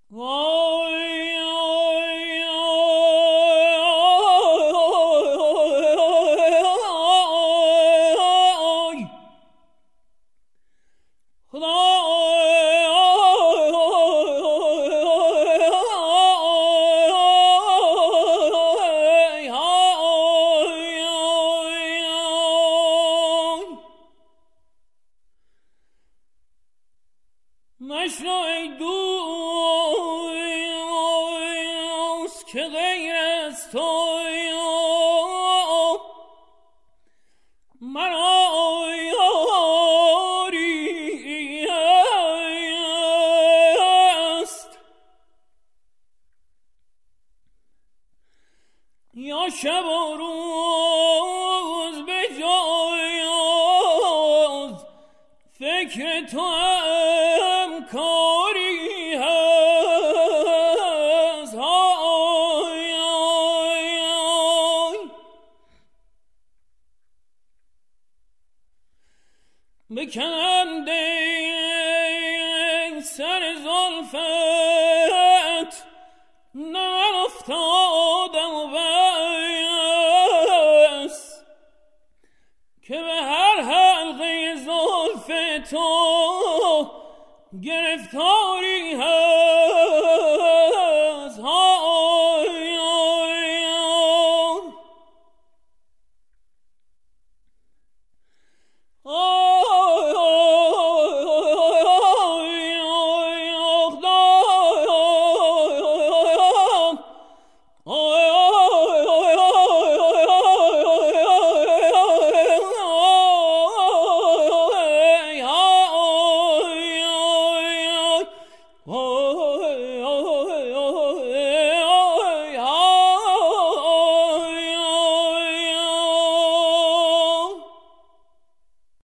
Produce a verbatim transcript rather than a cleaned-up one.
مشنو ای دوست که غیر از تو مرا یاری است، یا شب و روز به جای فکر تو هم کاری هست. های های های بکنم دی سر زلفت، نه من افتادم و بس که به هر حلقه زلف تو گرفتاری هست.